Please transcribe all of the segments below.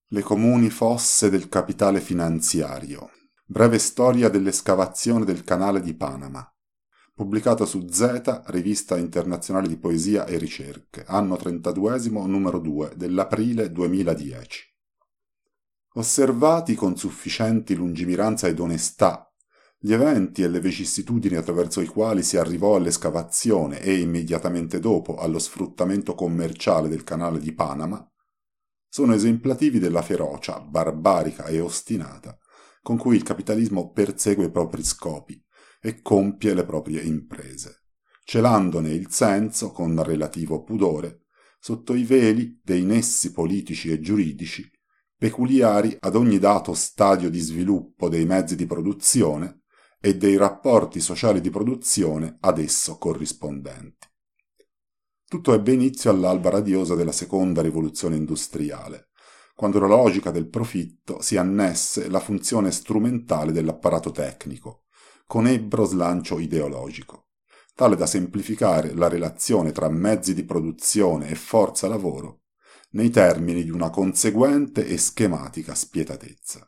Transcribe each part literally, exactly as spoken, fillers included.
Le comuni fosse del capitale finanziario. Breve storia dell'escavazione del canale di Panama. Pubblicato su Z, rivista internazionale di poesia e ricerche, anno trentaduesimo, numero due, dell'aprile duemiladieci. Osservati con sufficienti lungimiranza ed onestà gli eventi e le vicissitudini attraverso i quali si arrivò all'escavazione e immediatamente dopo allo sfruttamento commerciale del canale di Panama, sono esemplativi della ferocia, barbarica e ostinata con cui il capitalismo persegue i propri scopi e compie le proprie imprese, celandone il senso con relativo pudore sotto i veli dei nessi politici e giuridici peculiari ad ogni dato stadio di sviluppo dei mezzi di produzione e dei rapporti sociali di produzione ad esso corrispondenti. Tutto ebbe inizio all'alba radiosa della seconda rivoluzione industriale, quando la logica del profitto si annesse la funzione strumentale dell'apparato tecnico, con ebbro slancio ideologico, tale da semplificare la relazione tra mezzi di produzione e forza lavoro nei termini di una conseguente e schematica spietatezza.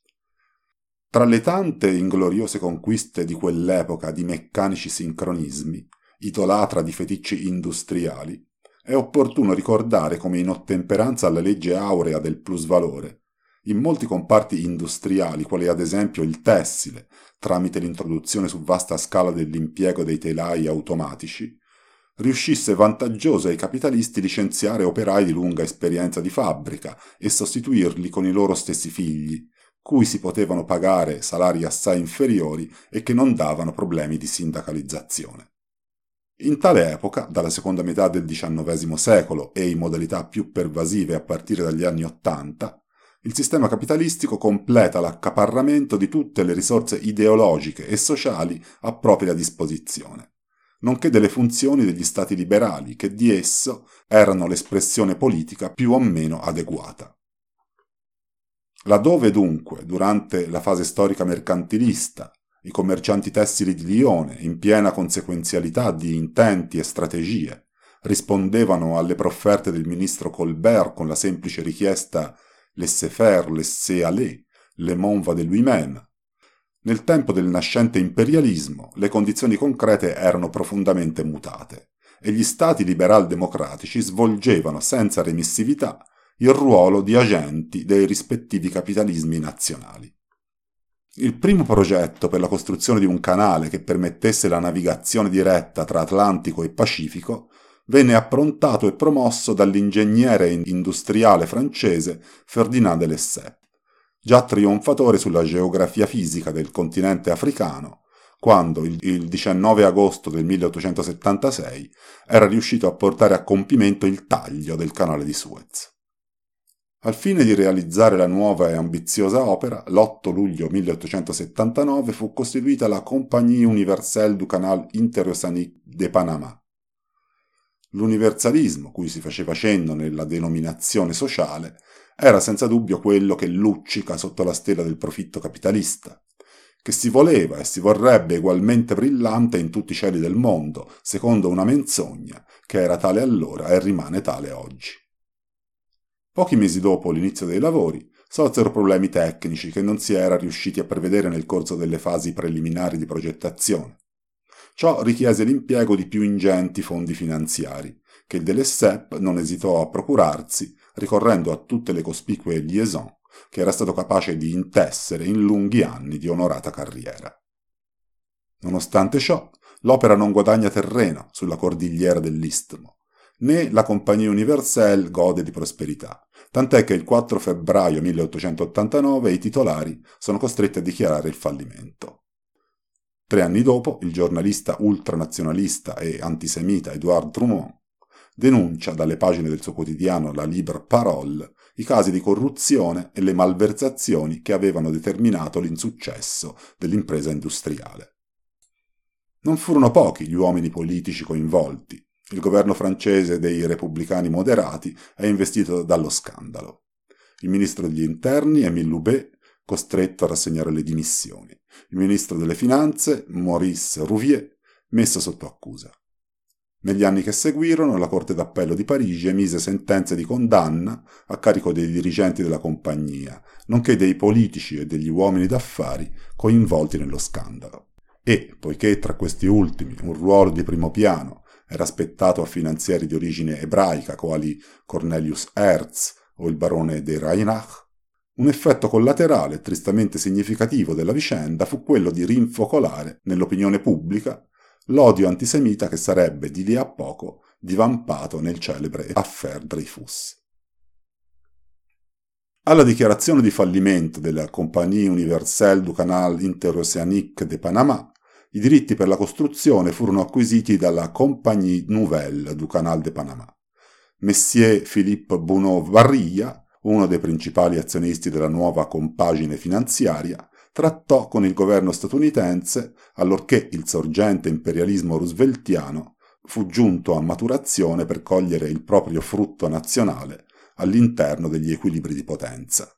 Tra le tante ingloriose conquiste di quell'epoca di meccanici sincronismi, idolatra di feticci industriali, è opportuno ricordare come in ottemperanza alla legge aurea del plusvalore, in molti comparti industriali, quali ad esempio il tessile, tramite l'introduzione su vasta scala dell'impiego dei telai automatici, riuscisse vantaggioso ai capitalisti licenziare operai di lunga esperienza di fabbrica e sostituirli con i loro stessi figli, cui si potevano pagare salari assai inferiori e che non davano problemi di sindacalizzazione. In tale epoca, dalla seconda metà del diciannovesimo secolo e in modalità più pervasive a partire dagli anni Ottanta, il sistema capitalistico completa l'accaparramento di tutte le risorse ideologiche e sociali a propria disposizione, nonché delle funzioni degli stati liberali che di esso erano l'espressione politica più o meno adeguata. Laddove dunque, durante la fase storica mercantilista, i commercianti tessili di Lione, in piena conseguenzialità di intenti e strategie, rispondevano alle profferte del ministro Colbert con la semplice richiesta «laissez-faire, laissez-aller, le mon va de lui-même». Nel tempo del nascente imperialismo, le condizioni concrete erano profondamente mutate e gli stati liberal-democratici svolgevano senza remissività il ruolo di agenti dei rispettivi capitalismi nazionali. Il primo progetto per la costruzione di un canale che permettesse la navigazione diretta tra Atlantico e Pacifico venne approntato e promosso dall'ingegnere industriale francese Ferdinand de Lesseps, già trionfatore sulla geografia fisica del continente africano, quando il diciannove agosto del milleottocentosettantasei era riuscito a portare a compimento il taglio del canale di Suez. Al fine di realizzare la nuova e ambiziosa opera, l'otto luglio milleottocentosettantanove fu costituita la Compagnie Universelle du Canal Interoceanique de Panama. L'universalismo, cui si faceva cenno nella denominazione sociale, era senza dubbio quello che luccica sotto la stella del profitto capitalista, che si voleva e si vorrebbe egualmente brillante in tutti i cieli del mondo, secondo una menzogna che era tale allora e rimane tale oggi. Pochi mesi dopo l'inizio dei lavori, sorsero problemi tecnici che non si era riusciti a prevedere nel corso delle fasi preliminari di progettazione. Ciò richiese l'impiego di più ingenti fondi finanziari, che il de Lesseps non esitò a procurarsi, ricorrendo a tutte le cospicue liaison che era stato capace di intessere in lunghi anni di onorata carriera. Nonostante ciò, l'opera non guadagna terreno sulla cordigliera dell'Istmo, né la Compagnie Universelle gode di prosperità, tant'è che il quattro febbraio milleottocentottantanove i titolari sono costretti a dichiarare il fallimento. Tre anni dopo, il giornalista ultranazionalista e antisemita Edouard Drumont denuncia dalle pagine del suo quotidiano La Libre Parole i casi di corruzione e le malversazioni che avevano determinato l'insuccesso dell'impresa industriale. Non furono pochi gli uomini politici coinvolti. Il governo francese dei repubblicani moderati è investito dallo scandalo. Il ministro degli interni, Émile Loubet, costretto a rassegnare le dimissioni. Il ministro delle finanze, Maurice Rouvier, messo sotto accusa. Negli anni che seguirono, la Corte d'Appello di Parigi emise sentenze di condanna a carico dei dirigenti della compagnia, nonché dei politici e degli uomini d'affari coinvolti nello scandalo. E, poiché tra questi ultimi un ruolo di primo piano era spettato a finanzieri di origine ebraica quali Cornelius Hertz o il barone de Reinach, un effetto collaterale tristemente significativo della vicenda fu quello di rinfocolare nell'opinione pubblica l'odio antisemita che sarebbe di lì a poco divampato nel celebre Affaire Dreyfus. Alla dichiarazione di fallimento della Compagnie Universelle du Canal Interoceanique de Panama, i diritti per la costruzione furono acquisiti dalla Compagnie Nouvelle du Canal de Panama. Messier Philippe Bunau-Varilla, uno dei principali azionisti della nuova compagine finanziaria, trattò con il governo statunitense allorché il sorgente imperialismo rooseveltiano fu giunto a maturazione per cogliere il proprio frutto nazionale all'interno degli equilibri di potenza.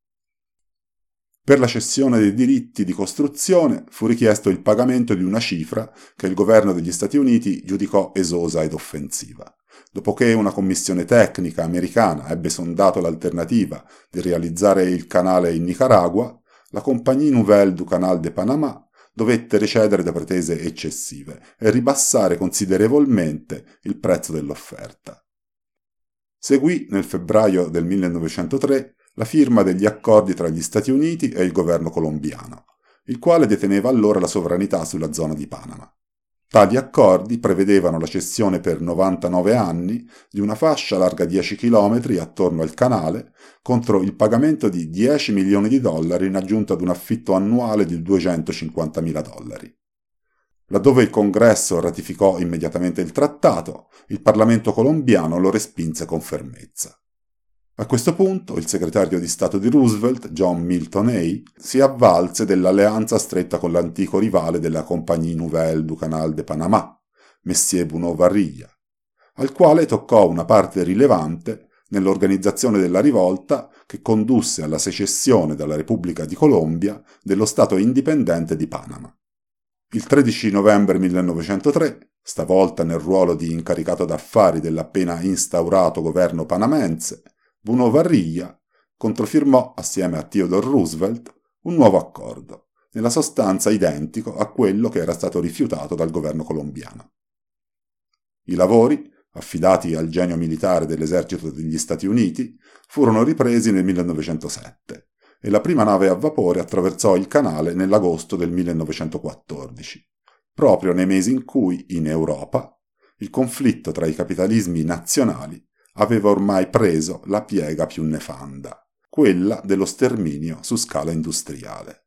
Per la cessione dei diritti di costruzione fu richiesto il pagamento di una cifra che il governo degli Stati Uniti giudicò esosa ed offensiva. Dopoché una commissione tecnica americana ebbe sondato l'alternativa di realizzare il canale in Nicaragua, la Compagnie Nouvelle du Canal de Panama dovette recedere da pretese eccessive e ribassare considerevolmente il prezzo dell'offerta. Seguì nel febbraio del millenovecentotre la firma degli accordi tra gli Stati Uniti e il governo colombiano, il quale deteneva allora la sovranità sulla zona di Panama. Tali accordi prevedevano la cessione per novantanove anni di una fascia larga dieci chilometri attorno al canale contro il pagamento di dieci milioni di dollari in aggiunta ad un affitto annuale di duecentocinquantamila dollari. Laddove il Congresso ratificò immediatamente il trattato, il Parlamento colombiano lo respinse con fermezza. A questo punto il segretario di Stato di Roosevelt, John Milton Hay, si avvalse dell'alleanza stretta con l'antico rivale della Compagnie Nouvelle du Canal de Panama, Messier Bunau-Varilla, al quale toccò una parte rilevante nell'organizzazione della rivolta che condusse alla secessione dalla Repubblica di Colombia dello Stato indipendente di Panama. Il tredici novembre millenovecentotre, stavolta nel ruolo di incaricato d'affari dell'appena instaurato governo panamense, Bunau-Varilla controfirmò assieme a Theodore Roosevelt un nuovo accordo, nella sostanza identico a quello che era stato rifiutato dal governo colombiano. I lavori, affidati al genio militare dell'esercito degli Stati Uniti, furono ripresi nel millenovecentosette e la prima nave a vapore attraversò il canale nell'agosto del millenovecentoquattordici, proprio nei mesi in cui, in Europa, il conflitto tra i capitalismi nazionali aveva ormai preso la piega più nefanda, quella dello sterminio su scala industriale.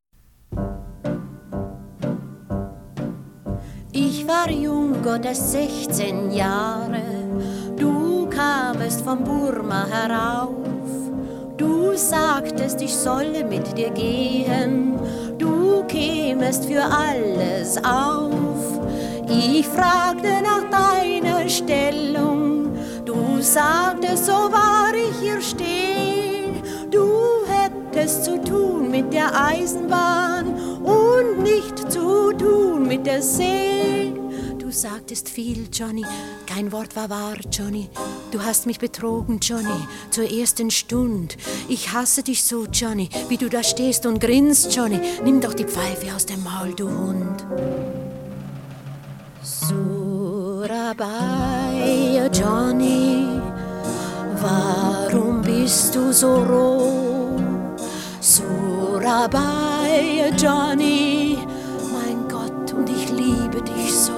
Ich war jung, Gott erst sechzehn Jahre, du kamest von Burma herauf, du sagtest, ich solle mit dir gehen, du kämest für alles auf, ich fragte nach deiner Stellung, du sagtest, so wahr ich hier steh, du hättest zu tun mit der Eisenbahn und nicht zu tun mit der See. Du sagtest viel, Johnny, kein Wort war wahr, Johnny. Du hast mich betrogen, Johnny, zur ersten Stund. Ich hasse dich so, Johnny, wie du da stehst und grinst, Johnny. Nimm doch die Pfeife aus dem Maul, du Hund. Surabaya, Johnny, warum bist du so roh? Surabaya, Johnny, mein Gott, und ich liebe dich so.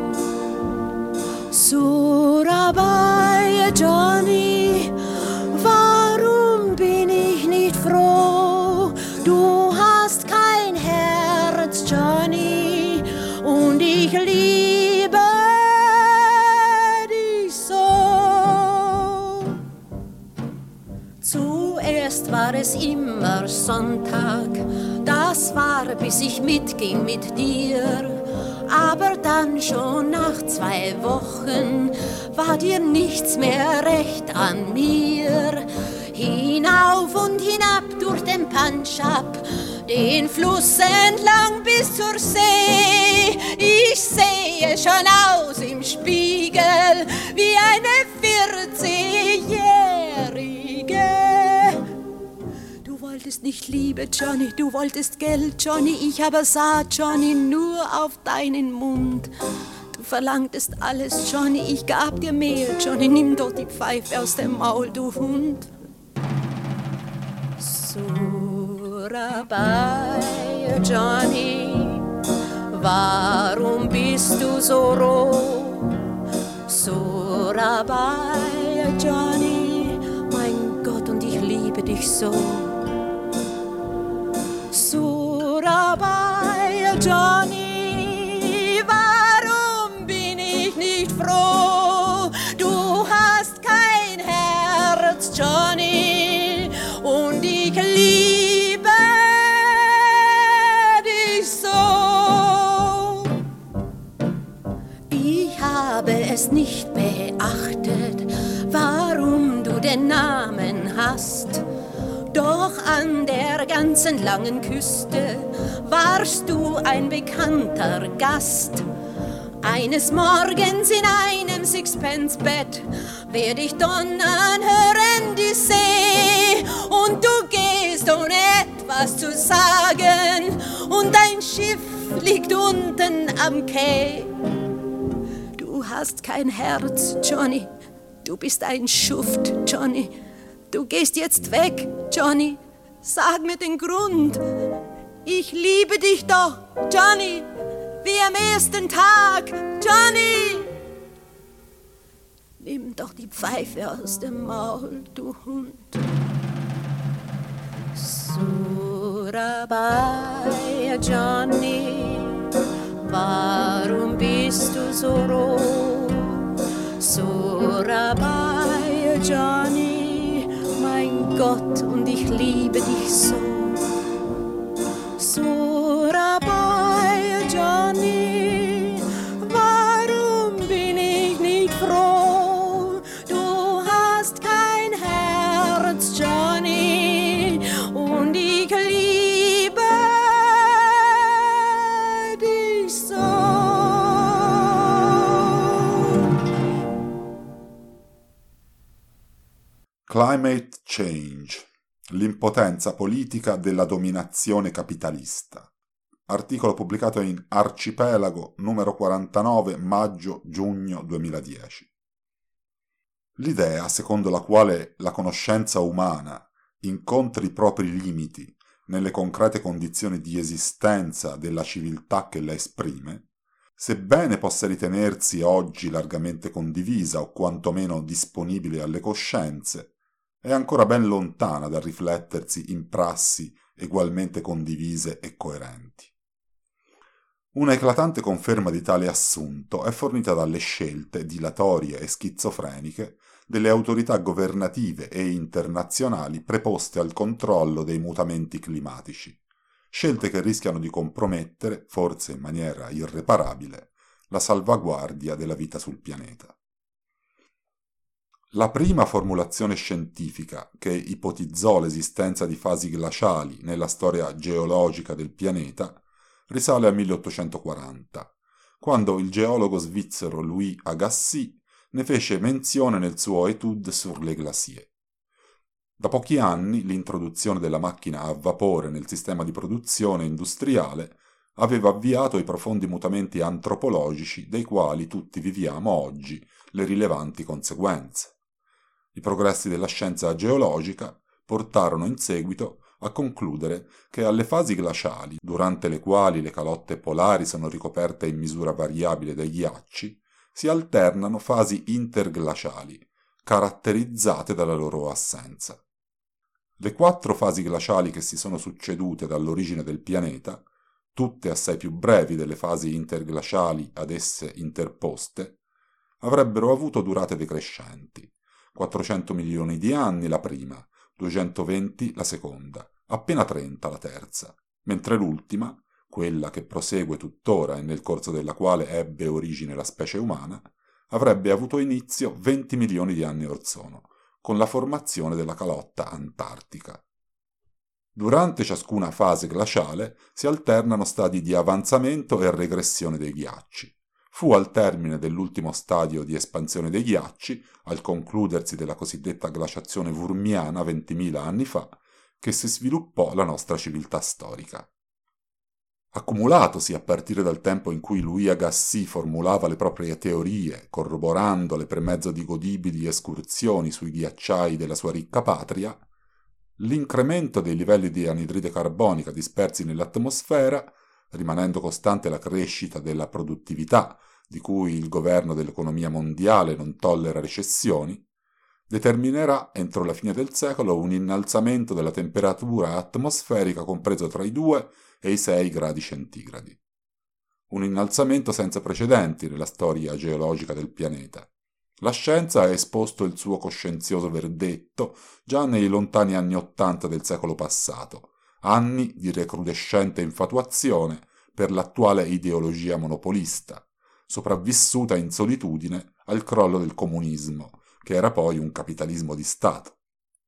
Surabaya, Johnny, warum bin ich nicht froh? Du hast kein Herz, Johnny, und ich liebe dich so. Zuerst war es immer Sonntag, das war, bis ich mitging mit dir. Aber dann schon nach zwei Wochen war dir nichts mehr recht an mir. Hinauf und hinab durch den Punch ab, den Fluss entlang bis zur See. Ich sehe schon aus im Spiegel wie eine vierzehnjährige. Du wolltest nicht Liebe, Johnny, du wolltest Geld, Johnny. Ich aber sah, Johnny, nur auf deinen Mund. Du verlangtest alles, Johnny, ich gab dir mehr, Johnny. Nimm doch die Pfeife aus dem Maul, du Hund. Surabai, Johnny, warum bist du so roh? Surabai, Johnny, mein Gott, und ich liebe dich so. Surabai, Johnny, warum bin ich nicht froh? Du hast kein Herz, Johnny, und ich liebe dich so. Ich habe es nicht beachtet, warum du den Namen hast. Doch an der ganzen langen Küste warst du ein bekannter Gast. Eines Morgens in einem Sixpence-Bett werd ich donnern hören die See, und du gehst ohne etwas zu sagen, und dein Schiff liegt unten am Quai. Du hast kein Herz, Johnny, du bist ein Schuft, Johnny. Du gehst jetzt weg, Johnny. Sag mir den Grund. Ich liebe dich doch, Johnny, wie am ersten Tag, Johnny. Nimm doch die Pfeife aus dem Maul, du Hund. Surabai, Johnny, warum bist du so roh? Surabai, Johnny, mein Gott, und ich liebe dich so. Surabai, Johnny, warum bin ich nicht froh? Du hast kein Herz, Johnny, und ich liebe dich so. Climate Change, l'impotenza politica della dominazione capitalista. Articolo pubblicato in Arcipelago numero quarantanove maggio-giugno duemiladieci. L'idea secondo la quale la conoscenza umana incontri i propri limiti nelle concrete condizioni di esistenza della civiltà che la esprime, sebbene possa ritenersi oggi largamente condivisa o quantomeno disponibile alle coscienze, è ancora ben lontana dal riflettersi in prassi egualmente condivise e coerenti. Una eclatante conferma di tale assunto è fornita dalle scelte dilatorie e schizofreniche delle autorità governative e internazionali preposte al controllo dei mutamenti climatici, scelte che rischiano di compromettere, forse in maniera irreparabile, la salvaguardia della vita sul pianeta. La prima formulazione scientifica che ipotizzò l'esistenza di fasi glaciali nella storia geologica del pianeta risale al milleottocentoquaranta, quando il geologo svizzero Louis Agassiz ne fece menzione nel suo Étude sur les glaciers. Da pochi anni l'introduzione della macchina a vapore nel sistema di produzione industriale aveva avviato i profondi mutamenti antropologici dei quali tutti viviamo oggi le rilevanti conseguenze. I progressi della scienza geologica portarono in seguito a concludere che alle fasi glaciali, durante le quali le calotte polari sono ricoperte in misura variabile dai ghiacci, si alternano fasi interglaciali, caratterizzate dalla loro assenza. Le quattro fasi glaciali che si sono succedute dall'origine del pianeta, tutte assai più brevi delle fasi interglaciali ad esse interposte, avrebbero avuto durate decrescenti. quattrocento milioni di anni la prima, duecentoventi la seconda, appena trenta la terza, mentre l'ultima, quella che prosegue tuttora e nel corso della quale ebbe origine la specie umana, avrebbe avuto inizio venti milioni di anni or sono, con la formazione della calotta antartica. Durante ciascuna fase glaciale si alternano stadi di avanzamento e regressione dei ghiacci. Fu al termine dell'ultimo stadio di espansione dei ghiacci, al concludersi della cosiddetta glaciazione Wurmiana ventimila anni fa, che si sviluppò la nostra civiltà storica. Accumulatosi a partire dal tempo in cui Louis Agassiz formulava le proprie teorie, corroborandole per mezzo di godibili escursioni sui ghiacciai della sua ricca patria, l'incremento dei livelli di anidride carbonica dispersi nell'atmosfera, rimanendo costante la crescita della produttività, di cui il governo dell'economia mondiale non tollera recessioni, determinerà entro la fine del secolo un innalzamento della temperatura atmosferica compreso tra i due e i sei gradi centigradi. Un innalzamento senza precedenti nella storia geologica del pianeta. La scienza ha esposto il suo coscienzioso verdetto già nei lontani anni Ottanta del secolo passato, anni di recrudescente infatuazione per l'attuale ideologia monopolista, sopravvissuta in solitudine al crollo del comunismo, che era poi un capitalismo di Stato.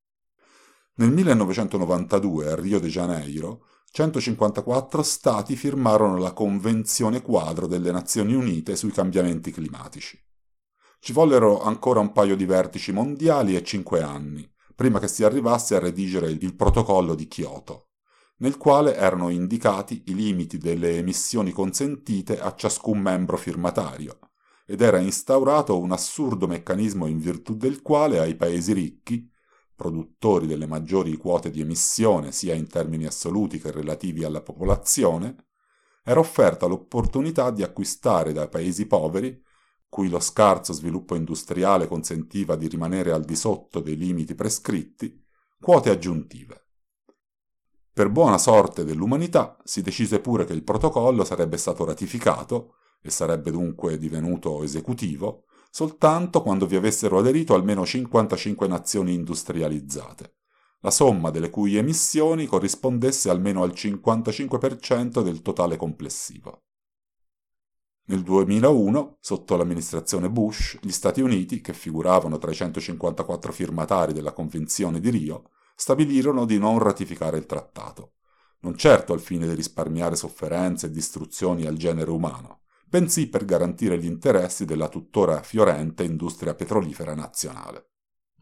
Nel millenovecentonovantadue a Rio de Janeiro centocinquantaquattro Stati firmarono la Convenzione quadro delle Nazioni Unite sui cambiamenti climatici. Ci vollero ancora un paio di vertici mondiali e cinque anni, prima che si arrivasse a redigere il Protocollo di Kyoto, nel quale erano indicati i limiti delle emissioni consentite a ciascun membro firmatario, ed era instaurato un assurdo meccanismo in virtù del quale ai paesi ricchi, produttori delle maggiori quote di emissione sia in termini assoluti che relativi alla popolazione, era offerta l'opportunità di acquistare dai paesi poveri, cui lo scarso sviluppo industriale consentiva di rimanere al di sotto dei limiti prescritti, quote aggiuntive. Per buona sorte dell'umanità si decise pure che il protocollo sarebbe stato ratificato, e sarebbe dunque divenuto esecutivo, soltanto quando vi avessero aderito almeno cinquantacinque nazioni industrializzate, la somma delle cui emissioni corrispondesse almeno al cinquantacinque per cento del totale complessivo. Nel duemilauno, sotto l'amministrazione Bush, gli Stati Uniti, che figuravano tra i centocinquantaquattro firmatari della Convenzione di Rio, stabilirono di non ratificare il trattato, non certo al fine di risparmiare sofferenze e distruzioni al genere umano, bensì per garantire gli interessi della tuttora fiorente industria petrolifera nazionale.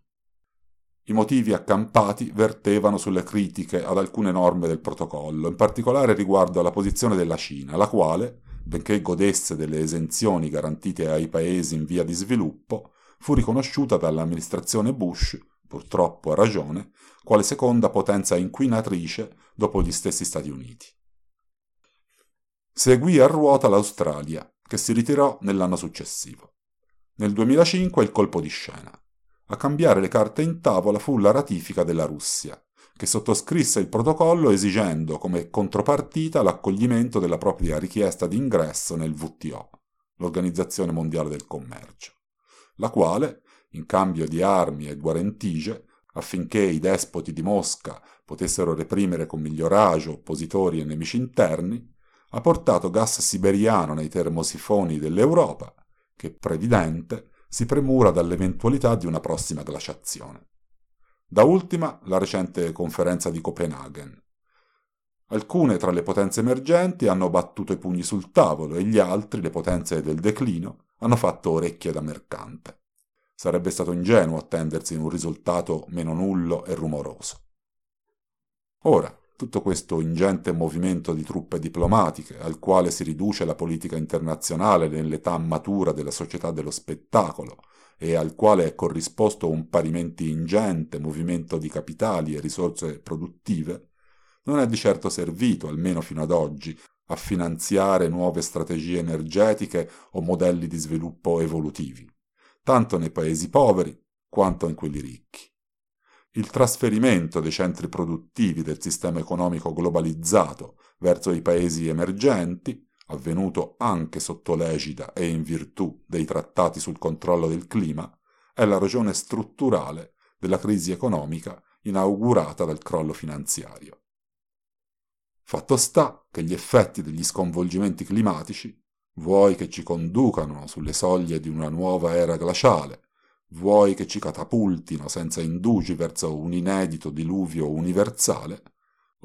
I motivi accampati vertevano sulle critiche ad alcune norme del protocollo, in particolare riguardo alla posizione della Cina, la quale, benché godesse delle esenzioni garantite ai paesi in via di sviluppo, fu riconosciuta dall'amministrazione Bush, purtroppo a ragione, quale seconda potenza inquinatrice dopo gli stessi Stati Uniti. Seguì a ruota l'Australia, che si ritirò nell'anno successivo. Nel duemilacinque il colpo di scena. A cambiare le carte in tavola fu la ratifica della Russia, che sottoscrisse il protocollo esigendo come contropartita l'accoglimento della propria richiesta di ingresso nel W T O, l'Organizzazione Mondiale del Commercio, la quale, in cambio di armi e guarentigie, affinché i despoti di Mosca potessero reprimere con miglior agio oppositori e nemici interni, ha portato gas siberiano nei termosifoni dell'Europa, che, previdente, si premura dall'eventualità di una prossima glaciazione. Da ultima la recente conferenza di Copenaghen. Alcune tra le potenze emergenti hanno battuto i pugni sul tavolo e gli altri, le potenze del declino, hanno fatto orecchie da mercante. Sarebbe stato ingenuo attendersi un risultato meno nullo e rumoroso. Ora, tutto questo ingente movimento di truppe diplomatiche, al quale si riduce la politica internazionale nell'età matura della società dello spettacolo e al quale è corrisposto un parimenti ingente movimento di capitali e risorse produttive, non è di certo servito, almeno fino ad oggi, a finanziare nuove strategie energetiche o modelli di sviluppo evolutivi, tanto nei paesi poveri quanto in quelli ricchi. Il trasferimento dei centri produttivi del sistema economico globalizzato verso i paesi emergenti, avvenuto anche sotto l'egida e in virtù dei trattati sul controllo del clima, è la ragione strutturale della crisi economica inaugurata dal crollo finanziario. Fatto sta che gli effetti degli sconvolgimenti climatici, vuoi che ci conducano sulle soglie di una nuova era glaciale, vuoi che ci catapultino senza indugi verso un inedito diluvio universale,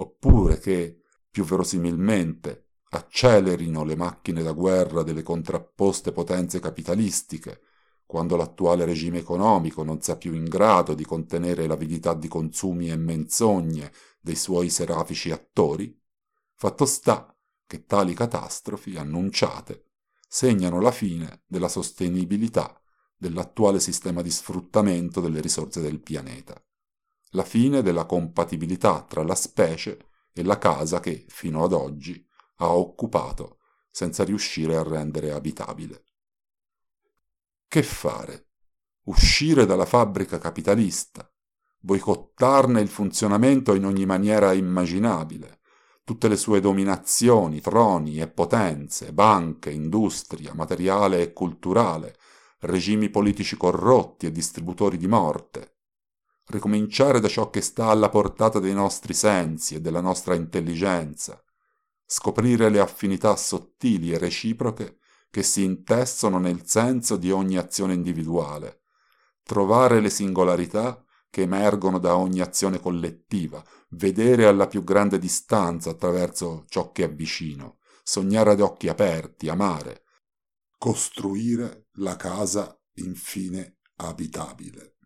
oppure che, più verosimilmente, accelerino le macchine da guerra delle contrapposte potenze capitalistiche, quando l'attuale regime economico non sia più in grado di contenere l'avidità di consumi e menzogne dei suoi serafici attori, fatto sta che tali catastrofi annunciate segnano la fine della sostenibilità dell'attuale sistema di sfruttamento delle risorse del pianeta, la fine della compatibilità tra la specie e la casa che, fino ad oggi, ha occupato senza riuscire a rendere abitabile. Che fare? Uscire dalla fabbrica capitalista, boicottarne il funzionamento in ogni maniera immaginabile, tutte le sue dominazioni, troni e potenze, banche, industria, materiale e culturale, regimi politici corrotti e distributori di morte. Ricominciare da ciò che sta alla portata dei nostri sensi e della nostra intelligenza, scoprire le affinità sottili e reciproche che si intessono nel senso di ogni azione individuale, trovare le singolarità che emergono da ogni azione collettiva, vedere alla più grande distanza attraverso ciò che è vicino, sognare ad occhi aperti, amare, costruire la casa infine abitabile.